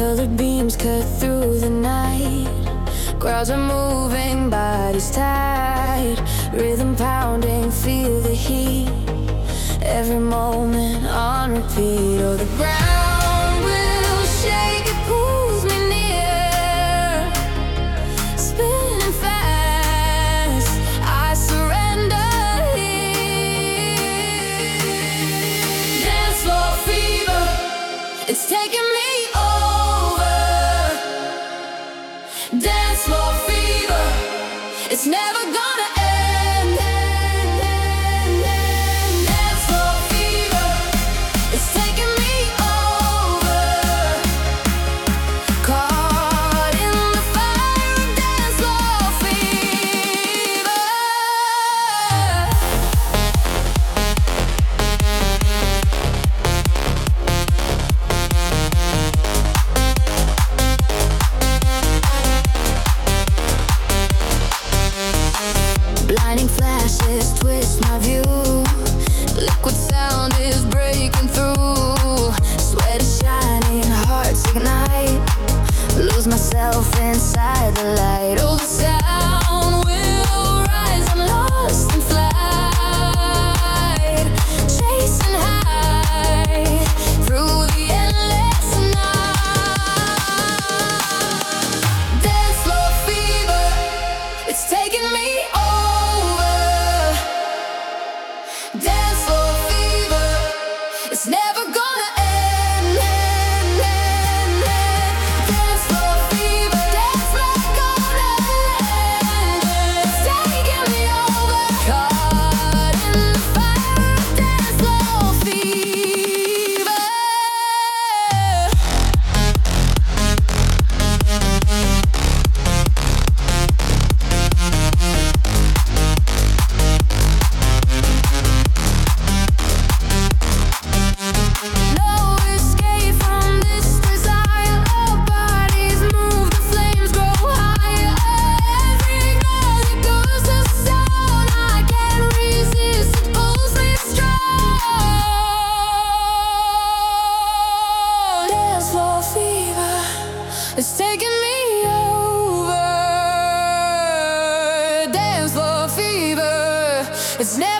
Colored beams cut through the night. Crowds are moving, bodies tight. Rhythm pounding, feel the heat. Every moment on repeat. Oh, the ground will shake, it pulls me near. Spinning fast, I surrender here. Dance floor fever, it's taking me over. Dance floor fever, it's never gonna end. Dance floor fever, it's taking me over. Caught in the fire of dance floor fever. Blinding flashes twist my view. Liquid sound is breaking through. Sweat is shining, hearts ignite. Lose myself inside the light. Oh, the sound will rise, I'm lost in flight. Chasing high through the endless night. Dance floor fever, it's taking me over. Dance floor fever, it's never gonna end. Dance floor fever, dance not gonna end. It's taking me over. Caught in the fire of dance floor fever. No escape from this desire. Our bodies move, the flames grow higher. Every girl that goes to sound, I can't resist, it pulls me strong. Dance floor fever, it's taking me over. Dance floor fever, it's never